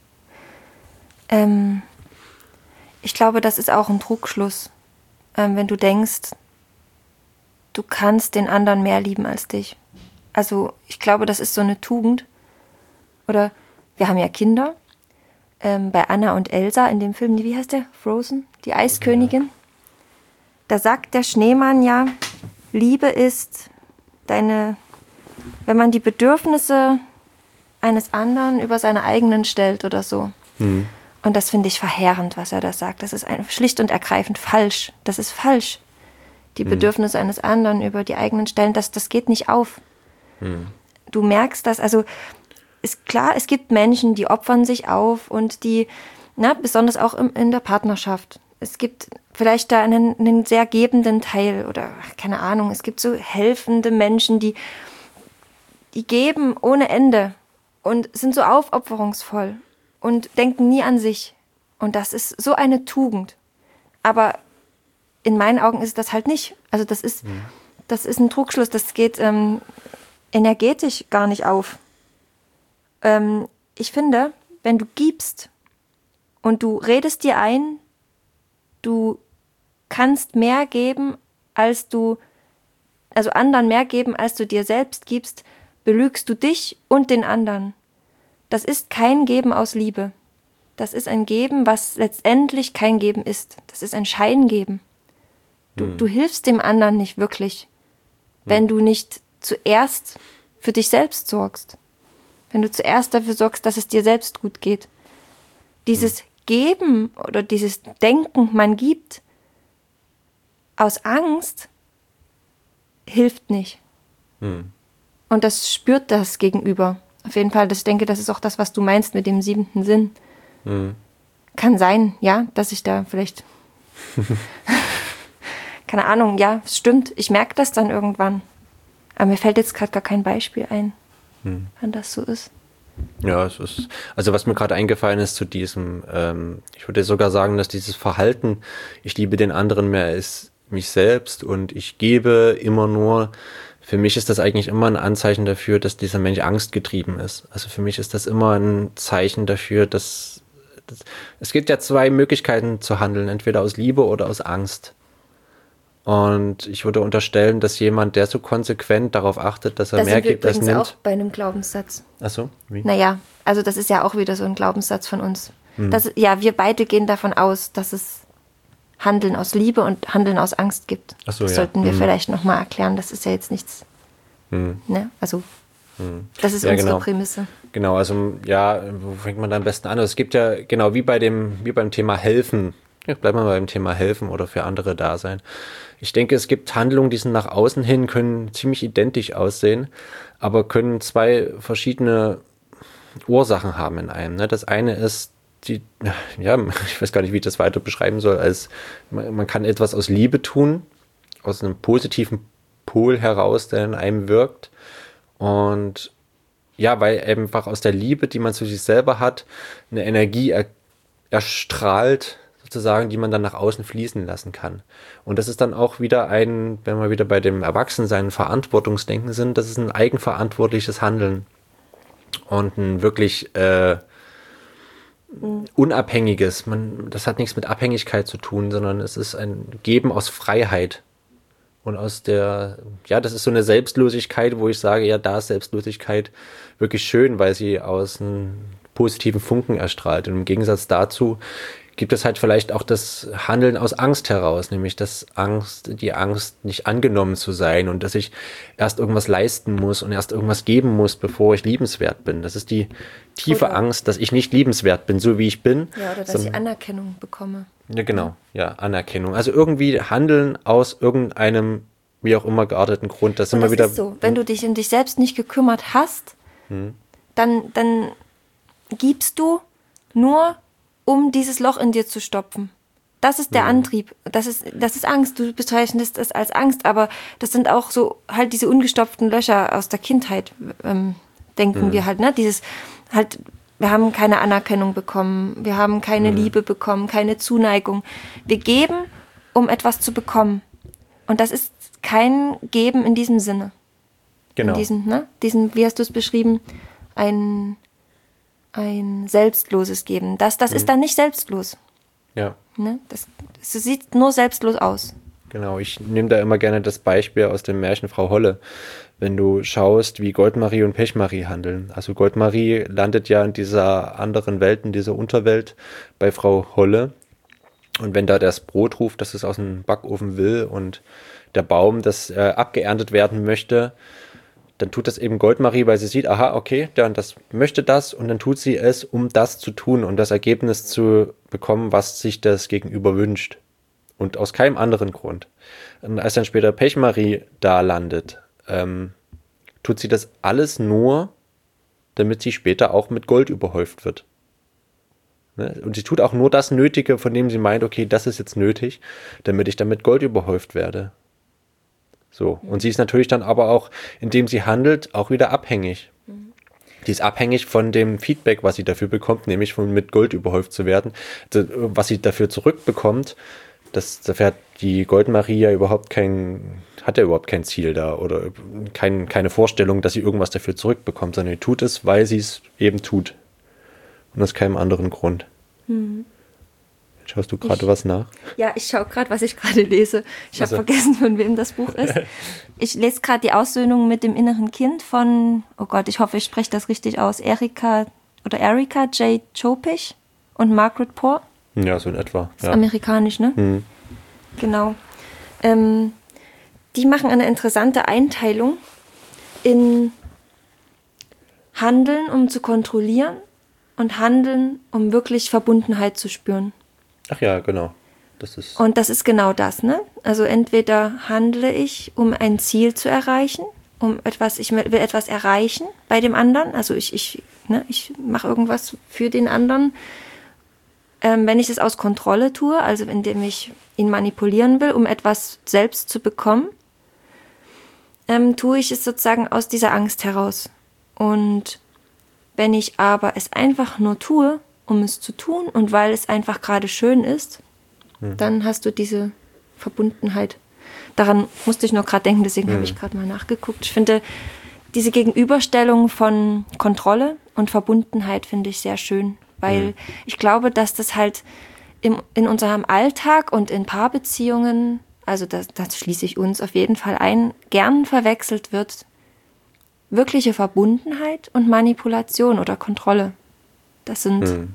Ich glaube, das ist auch ein Trugschluss, wenn du denkst, du kannst den anderen mehr lieben als dich. Also ich glaube, das ist so eine Tugend. Oder wir haben ja Kinder bei Anna und Elsa in dem Film, wie heißt der? Frozen? Die Eiskönigin. Da sagt der Schneemann ja, Liebe ist wenn man die Bedürfnisse eines anderen über seine eigenen stellt oder so. Und das finde ich verheerend, was er da sagt. Das ist schlicht und ergreifend falsch. Das ist falsch. Die Bedürfnisse eines anderen über die eigenen stellen, das geht nicht auf. Du merkst das, also ist klar, es gibt Menschen, die opfern sich auf und die, besonders auch in der Partnerschaft. Es gibt vielleicht da einen sehr gebenden Teil oder keine Ahnung, es gibt so helfende Menschen, die geben ohne Ende und sind so aufopferungsvoll und denken nie an sich. Und das ist so eine Tugend. Aber in meinen Augen ist das halt nicht. Also das ist ein Trugschluss, das geht energetisch gar nicht auf. Ich finde, wenn du gibst und du redest dir ein, du kannst mehr geben, also anderen mehr geben, als du dir selbst gibst, belügst du dich und den anderen. Das ist kein Geben aus Liebe. Das ist ein Geben, was letztendlich kein Geben ist. Das ist ein Scheingeben. Du hilfst dem anderen nicht wirklich, wenn du nicht zuerst für dich selbst sorgst. Wenn du zuerst dafür sorgst, dass es dir selbst gut geht. Dieses Geben oder dieses Denken, man gibt, aus Angst, hilft nicht. Und das spürt das Gegenüber. Auf jeden Fall, ich denke, das ist auch das, was du meinst mit dem 7. Sinn. Kann sein, ja, dass ich da vielleicht... Keine Ahnung, ja, es stimmt. Ich merke das dann irgendwann. Aber mir fällt jetzt gerade gar kein Beispiel ein, wann das so ist. Ja, es ist, also was mir gerade eingefallen ist zu diesem, ich würde sogar sagen, dass dieses Verhalten, ich liebe den anderen mehr als mich selbst und ich gebe immer nur, für mich ist das eigentlich immer ein Anzeichen dafür, dass dieser Mensch angstgetrieben ist. Also für mich ist das immer ein Zeichen dafür, dass es gibt ja 2 Möglichkeiten zu handeln, entweder aus Liebe oder aus Angst. Und ich würde unterstellen, dass jemand, der so konsequent darauf achtet, dass er mehr gibt, als nimmt. Das ist auch bei einem Glaubenssatz. Ach so, wie? Naja, also das ist ja auch wieder so ein Glaubenssatz von uns. Wir beide gehen davon aus, dass es Handeln aus Liebe und Handeln aus Angst gibt. Ach so, das sollten wir vielleicht nochmal erklären. Das ist ja jetzt nichts. Ne? Also, das ist unsere Prämisse. Genau, also ja, wo fängt man da am besten an? Also, es gibt ja, genau, wie beim Thema Helfen. Ja, bleiben wir beim Thema Helfen oder für andere da sein. Ich denke, es gibt Handlungen, die sind nach außen hin, können ziemlich identisch aussehen, aber können 2 verschiedene Ursachen haben in einem. Ne? Das eine ist, ich weiß gar nicht, wie ich das weiter beschreiben soll, als man kann etwas aus Liebe tun, aus einem positiven Pol heraus, der in einem wirkt. Und ja, weil einfach aus der Liebe, die man zu sich selber hat, eine Energie erstrahlt, sozusagen, die man dann nach außen fließen lassen kann. Und das ist dann auch wieder wenn wir wieder bei dem Erwachsensein, Verantwortungsdenken sind, das ist ein eigenverantwortliches Handeln. Und ein wirklich unabhängiges, das hat nichts mit Abhängigkeit zu tun, sondern es ist ein Geben aus Freiheit. Und das ist so eine Selbstlosigkeit, wo ich sage, ja, da ist Selbstlosigkeit wirklich schön, weil sie aus einem positiven Funken erstrahlt. Und im Gegensatz dazu gibt es halt vielleicht auch das Handeln aus Angst heraus, nämlich die Angst, nicht angenommen zu sein und dass ich erst irgendwas leisten muss und erst irgendwas geben muss, bevor ich liebenswert bin. Das ist die tiefe Angst, dass ich nicht liebenswert bin, so wie ich bin. Ja, oder dass ich Anerkennung bekomme. Ja, genau. Ja, Anerkennung. Also irgendwie Handeln aus irgendeinem, wie auch immer, gearteten Grund. Das immer wieder. Ist so. Wenn du dich um dich selbst nicht gekümmert hast, dann gibst du nur, um dieses Loch in dir zu stopfen. Das ist der Antrieb. Das ist Angst. Du bezeichnest es als Angst, aber das sind auch so halt diese ungestopften Löcher aus der Kindheit, denken wir halt, ne? Dieses halt, wir haben keine Anerkennung bekommen, wir haben keine Liebe bekommen, keine Zuneigung. Wir geben, um etwas zu bekommen. Und das ist kein Geben in diesem Sinne. Genau. Diesen, wie hast du es beschrieben, ein selbstloses Geben. Das ist dann nicht selbstlos. Ja. Ne? Das sieht nur selbstlos aus. Genau, ich nehme da immer gerne das Beispiel aus dem Märchen Frau Holle. Wenn du schaust, wie Goldmarie und Pechmarie handeln. Also Goldmarie landet ja in dieser anderen Welt, in dieser Unterwelt bei Frau Holle. Und wenn da das Brot ruft, dass es aus dem Backofen will und der Baum, das abgeerntet werden möchte, dann tut das eben Goldmarie, weil sie sieht, aha, okay, der und das möchte das und dann tut sie es, um das zu tun und das Ergebnis zu bekommen, was sich das Gegenüber wünscht. Und aus keinem anderen Grund. Und als dann später Pechmarie da landet, tut sie das alles nur, damit sie später auch mit Gold überhäuft wird. Ne? Und sie tut auch nur das Nötige, von dem sie meint, okay, das ist jetzt nötig, damit ich dann mit Gold überhäuft werde. So. Und sie ist natürlich dann aber auch, indem sie handelt, auch wieder abhängig. Die ist abhängig von dem Feedback, was sie dafür bekommt, nämlich von mit Gold überhäuft zu werden. Was sie dafür zurückbekommt, dafür hat die Goldmarie ja hat ja überhaupt kein Ziel da oder keine Vorstellung, dass sie irgendwas dafür zurückbekommt, sondern sie tut es, weil sie es eben tut. Und aus keinem anderen Grund. Schaust du gerade was nach? Ja, ich schaue gerade, was ich gerade lese. Ich habe vergessen, von wem das Buch ist. Ich lese gerade die Aussöhnung mit dem inneren Kind von, oh Gott, ich hoffe, ich spreche das richtig aus, Erika J. Chopich und Margaret Poor. Ja, so in etwa. Das ist amerikanisch, ne? Genau. Die machen eine interessante Einteilung in Handeln, um zu kontrollieren und Handeln, um wirklich Verbundenheit zu spüren. Ach ja, genau. Und das ist genau das, ne? Also entweder handle ich, um ein Ziel zu erreichen, ich will etwas erreichen bei dem anderen, also ich mache irgendwas für den anderen. Wenn ich es aus Kontrolle tue, also indem ich ihn manipulieren will, um etwas selbst zu bekommen, tue ich es sozusagen aus dieser Angst heraus. Und wenn ich aber es einfach nur tue, um es zu tun und weil es einfach gerade schön ist, dann hast du diese Verbundenheit. Daran musste ich nur gerade denken, deswegen habe ich gerade mal nachgeguckt. Ich finde diese Gegenüberstellung von Kontrolle und Verbundenheit finde ich sehr schön, weil ich glaube, dass das halt in unserem Alltag und in Paarbeziehungen, also das schließe ich uns auf jeden Fall ein, gern verwechselt wird, wirkliche Verbundenheit und Manipulation oder Kontrolle. Das sind,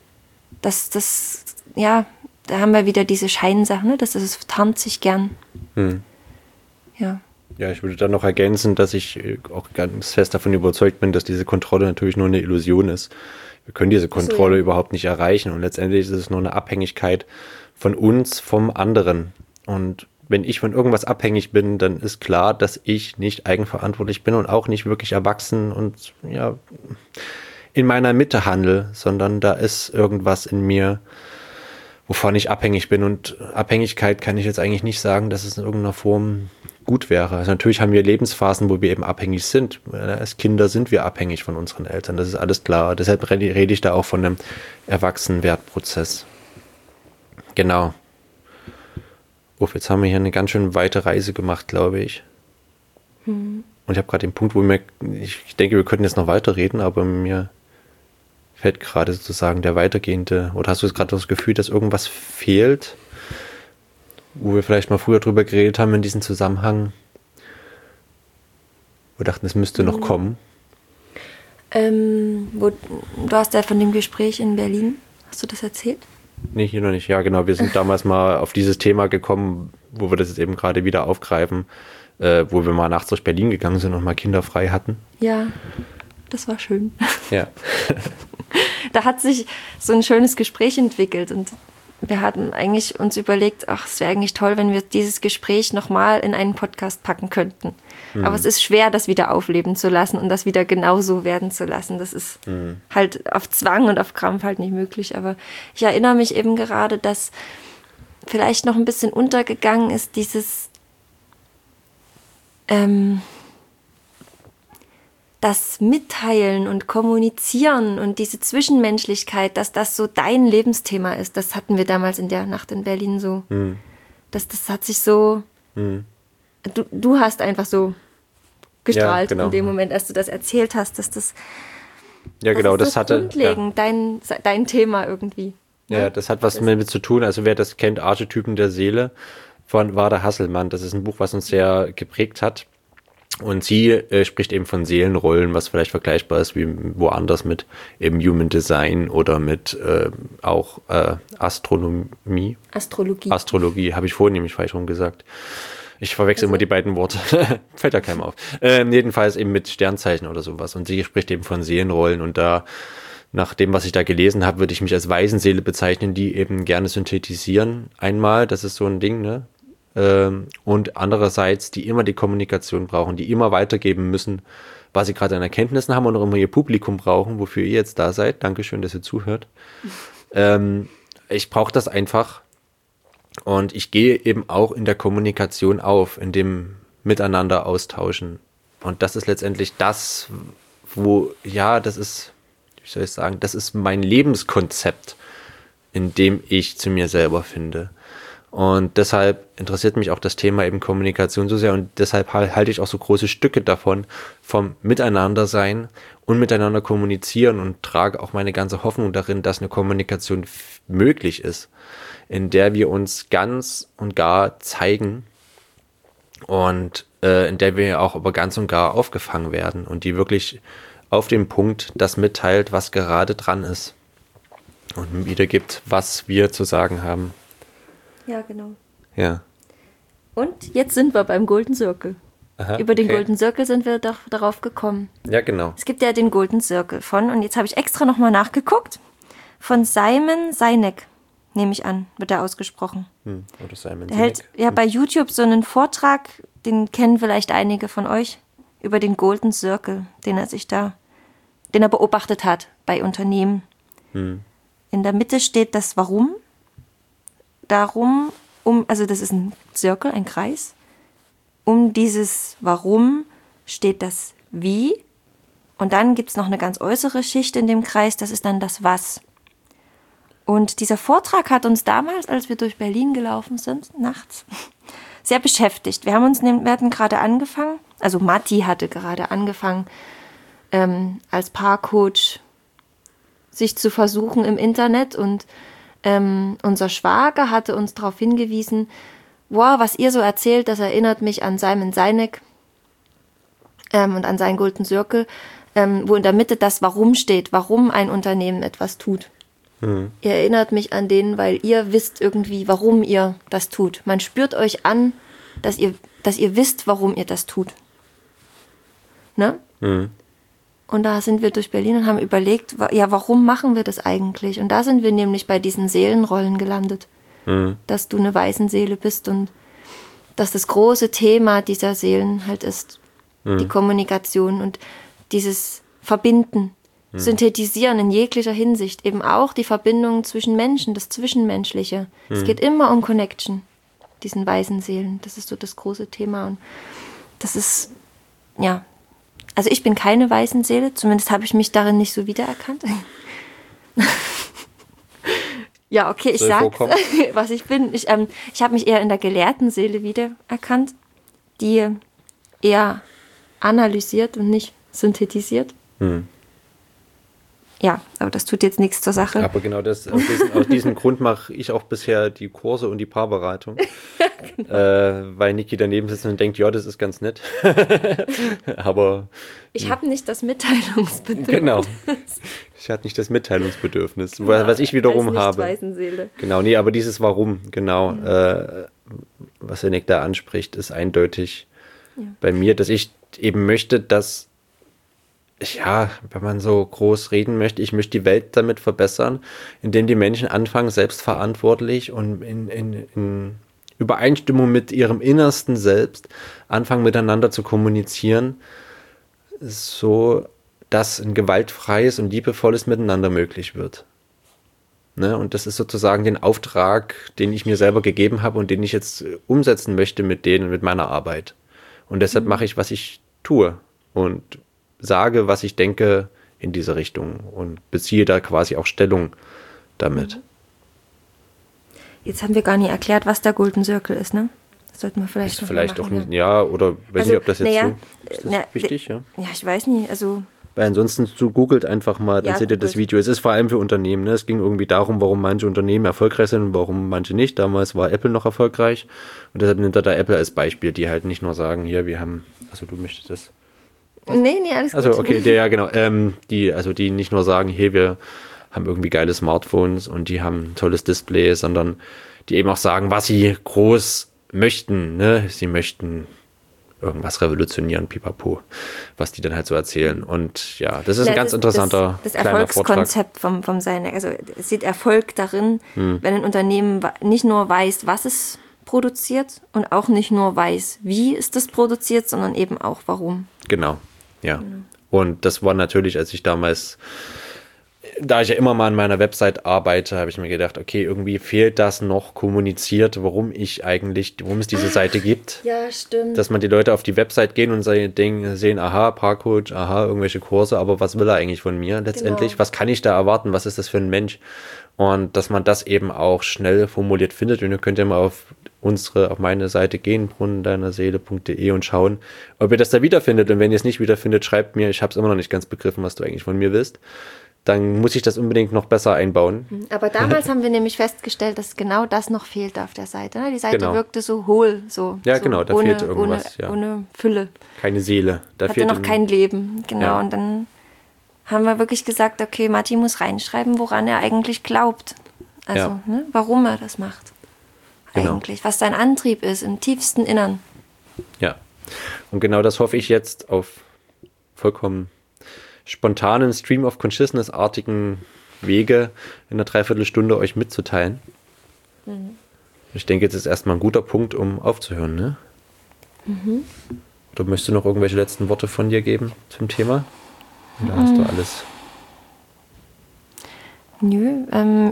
da haben wir wieder diese Scheinsachen, ne? Das tarnt sich gern. Ja. Ja, ich würde dann noch ergänzen, dass ich auch ganz fest davon überzeugt bin, dass diese Kontrolle natürlich nur eine Illusion ist. Wir können diese Kontrolle überhaupt nicht erreichen und letztendlich ist es nur eine Abhängigkeit von uns, vom anderen. Und wenn ich von irgendwas abhängig bin, dann ist klar, dass ich nicht eigenverantwortlich bin und auch nicht wirklich erwachsen und ja in meiner Mitte handle, sondern da ist irgendwas in mir, wovon ich abhängig bin. Und Abhängigkeit kann ich jetzt eigentlich nicht sagen, dass es in irgendeiner Form gut wäre. Also natürlich haben wir Lebensphasen, wo wir eben abhängig sind. Als Kinder sind wir abhängig von unseren Eltern, das ist alles klar. Deshalb rede ich da auch von einem Erwachsenwerdprozess. Genau. Jetzt haben wir hier eine ganz schön weite Reise gemacht, glaube ich. Und ich habe gerade den Punkt, ich denke, wir könnten jetzt noch weiterreden, aber mir fällt gerade sozusagen der weitergehende, oder hast du jetzt gerade das Gefühl, dass irgendwas fehlt, wo wir vielleicht mal früher drüber geredet haben in diesem Zusammenhang? Wir dachten, es müsste noch kommen. Du hast ja von dem Gespräch in Berlin, hast du das erzählt? Nee, hier noch nicht. Ja, genau. Wir sind damals mal auf dieses Thema gekommen, wo wir das jetzt eben gerade wieder aufgreifen, wo wir mal nachts durch Berlin gegangen sind und mal kinderfrei hatten. Ja, das war schön. Ja. Da hat sich so ein schönes Gespräch entwickelt und wir hatten eigentlich uns überlegt, es wäre eigentlich toll, wenn wir dieses Gespräch nochmal in einen Podcast packen könnten. Aber es ist schwer, das wieder aufleben zu lassen und das wieder genauso werden zu lassen. Das ist halt auf Zwang und auf Krampf halt nicht möglich. Aber ich erinnere mich eben gerade, dass vielleicht noch ein bisschen untergegangen ist, dieses das Mitteilen und Kommunizieren und diese Zwischenmenschlichkeit, dass das so dein Lebensthema ist. Das hatten wir damals in der Nacht in Berlin so. Das hat sich so... Du hast einfach so gestrahlt in dem Moment, als du das erzählt hast, dass das... Ja, genau, das hatte... grundlegend, dein Thema irgendwie. Ja, das hat was mit zu tun. Also wer das kennt, Archetypen der Seele, von Wada Hasselmann. Das ist ein Buch, was uns sehr geprägt hat. Und sie spricht eben von Seelenrollen, was vielleicht vergleichbar ist wie woanders mit eben Human Design oder mit auch Astronomie. Astrologie, habe ich vorhin nämlich falsch rum gesagt. Ich verwechsel immer die beiden Worte. Fällt ja keinem auf. Jedenfalls eben mit Sternzeichen oder sowas. Und sie spricht eben von Seelenrollen. Und da, nach dem, was ich da gelesen habe, würde ich mich als Waisenseele bezeichnen, die eben gerne synthetisieren. Einmal, das ist so ein Ding, ne? Und andererseits, die immer die Kommunikation brauchen, die immer weitergeben müssen, was sie gerade an Erkenntnissen haben und auch immer ihr Publikum brauchen, wofür ihr jetzt da seid. Dankeschön, dass ihr zuhört. Ich brauche das einfach und ich gehe eben auch in der Kommunikation auf, in dem Miteinander austauschen. Und das ist letztendlich das, das ist, wie soll ich sagen, das ist mein Lebenskonzept, in dem ich zu mir selber finde. Und deshalb interessiert mich auch das Thema eben Kommunikation so sehr und deshalb halte ich auch so große Stücke davon, vom Miteinander sein und miteinander kommunizieren und trage auch meine ganze Hoffnung darin, dass eine Kommunikation möglich ist, in der wir uns ganz und gar zeigen und in der wir auch aber ganz und gar aufgefangen werden und die wirklich auf den Punkt das mitteilt, was gerade dran ist und wiedergibt, was wir zu sagen haben. Ja, genau. Ja. Und jetzt sind wir beim Golden Circle. Aha, Über den Golden Circle sind wir doch darauf gekommen. Ja, genau. Es gibt ja den Golden Circle und jetzt habe ich extra nochmal nachgeguckt, von Simon Sinek, nehme ich an, wird er ausgesprochen. Oder Simon Der hält bei YouTube so einen Vortrag, den kennen vielleicht einige von euch, über den Golden Circle, den er beobachtet hat bei Unternehmen. In der Mitte steht das Warum. Also das ist ein Circle, ein Kreis. Um dieses Warum steht das Wie. Und dann gibt es noch eine ganz äußere Schicht in dem Kreis, das ist dann das Was. Und dieser Vortrag hat uns damals, als wir durch Berlin gelaufen sind, nachts, sehr beschäftigt. Wir hatten gerade angefangen, also Matti hatte gerade angefangen, als Paarcoach sich zu versuchen im Internet und unser Schwager hatte uns darauf hingewiesen, wow, was ihr so erzählt, das erinnert mich an Simon Sinek und an seinen Golden Circle, wo in der Mitte das Warum steht, warum ein Unternehmen etwas tut. Ihr erinnert mich an den, weil ihr wisst irgendwie, warum ihr das tut. Man spürt euch an, dass ihr wisst, warum ihr das tut. Ne? Und da sind wir durch Berlin und haben überlegt, ja, warum machen wir das eigentlich? Und da sind wir nämlich bei diesen Seelenrollen gelandet. Dass du eine Waisenseele bist und dass das große Thema dieser Seelen halt ist, die Kommunikation und dieses Verbinden, Synthetisieren in jeglicher Hinsicht. Eben auch die Verbindung zwischen Menschen, das Zwischenmenschliche. Es geht immer um Connection, diesen Waisenseelen. Das ist so das große Thema. Und das ist, ja... Also ich bin keine Waisenseele, zumindest habe ich mich darin nicht so wiedererkannt. Ja, okay, ich sage, was ich bin. Ich habe mich eher in der gelehrten Seele wiedererkannt, die eher analysiert und nicht synthetisiert. Ja, aber das tut jetzt nichts zur Sache. Aber genau aus diesem Grund mache ich auch bisher die Kurse und die Paarberatung. Genau. Weil Niki daneben sitzt und denkt, ja, das ist ganz nett. Aber ich habe nicht das Mitteilungsbedürfnis. Genau. Ich hatte nicht das Mitteilungsbedürfnis, genau, was ich wiederum habe. Waisenseele. Genau, nee, aber dieses Warum, genau, was Nick da anspricht, ist eindeutig bei mir, dass ich eben möchte, dass wenn man so groß reden möchte, ich möchte die Welt damit verbessern, indem die Menschen anfangen, selbstverantwortlich und in Übereinstimmung mit ihrem innersten Selbst anfangen, miteinander zu kommunizieren, so dass ein gewaltfreies und liebevolles Miteinander möglich wird. Ne? Und das ist sozusagen den Auftrag, den ich mir selber gegeben habe und den ich jetzt umsetzen möchte mit meiner Arbeit. Und deshalb mache ich, was ich tue und sage, was ich denke in diese Richtung und beziehe da quasi auch Stellung damit. Jetzt haben wir gar nicht erklärt, was der Golden Circle ist, ne? Das sollten wir vielleicht noch vielleicht machen, doch nicht, ja, oder weiß nicht, ob das jetzt so ist das wichtig, ja? Ja, ich weiß nicht, also Weil ansonsten googelt einfach mal, dann Ja, seht ihr das googelt. Video. Es ist vor allem für Unternehmen. Ne? Es ging irgendwie darum, warum manche Unternehmen erfolgreich sind und warum manche nicht. Damals war Apple noch erfolgreich. Und deshalb nimmt er da Apple als Beispiel, die halt nicht nur sagen, hier, wir haben, also du möchtest das. Nee, alles gut. Also okay, ja genau. Die nicht nur sagen, hey, wir haben irgendwie geile Smartphones und die haben ein tolles Display, sondern die eben auch sagen, was sie groß möchten. Ne? Sie möchten irgendwas revolutionieren, pipapo, was die dann halt so erzählen. Und ja, das ist ein ganz interessanter das kleiner Vortrag. Erfolgskonzept vom Seine. Also es sieht Erfolg darin, wenn ein Unternehmen nicht nur weiß, was es produziert und auch nicht nur weiß, wie es das produziert, sondern eben auch warum. Genau, ja. Und das war natürlich, als ich damals, da ich ja immer mal an meiner Website arbeite, habe ich mir gedacht, okay, irgendwie fehlt das noch kommuniziert, warum es diese Seite gibt. Ja, stimmt. Dass man die Leute auf die Website gehen und sehen, aha, Parkcoach, aha, irgendwelche Kurse, aber was will er eigentlich von mir letztendlich? Genau. Was kann ich da erwarten? Was ist das für ein Mensch? Und dass man das eben auch schnell formuliert findet. Und ihr könnt ja mal auf meine Seite gehen, brunnendeinerseele.de und schauen, ob ihr das da wiederfindet. Und wenn ihr es nicht wiederfindet, schreibt mir, ich habe es immer noch nicht ganz begriffen, was du eigentlich von mir willst. Dann muss ich das unbedingt noch besser einbauen. Aber damals haben wir nämlich festgestellt, dass genau das noch fehlte auf der Seite. Ne? Die Seite Genau. wirkte so hohl, Ja, so genau, da ohne, fehlte irgendwas, ja. ohne Fülle. Keine Seele. Da Hatte fehlt noch kein Leben, genau. Ja. Und dann haben wir wirklich gesagt, okay, Matti muss reinschreiben, woran er eigentlich glaubt. Also, Ja. ne, warum er das macht. Genau. Eigentlich, was sein Antrieb ist im tiefsten Innern. Ja. Und genau das hoffe ich jetzt auf vollkommen spontanen Stream of Consciousness-artigen Wege in einer Dreiviertelstunde euch mitzuteilen. Ich denke, jetzt ist erstmal ein guter Punkt, um aufzuhören, ne? Oder möchtest du noch irgendwelche letzten Worte von dir geben zum Thema? Oder hast du alles? Nö,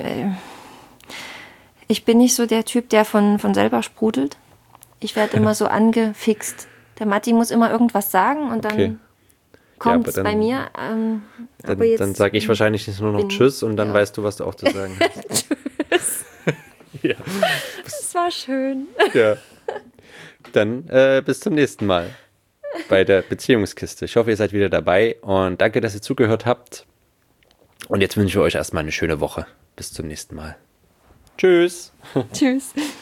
ich bin nicht so der Typ, der von selber sprudelt. Ich werde immer so angefixt. Der Matti muss immer irgendwas sagen und dann Okay. kommt aber es dann- bei mir. Dann sage ich wahrscheinlich nur noch bin- Tschüss und dann ja. weißt du, was du auch zu sagen hast. Ja. Das war schön. Ja. Dann bis zum nächsten Mal bei der Beziehungskiste. Ich hoffe, ihr seid wieder dabei und danke, dass ihr zugehört habt. Und jetzt wünsche ich euch erstmal eine schöne Woche. Bis zum nächsten Mal. Tschüss. Tschüss.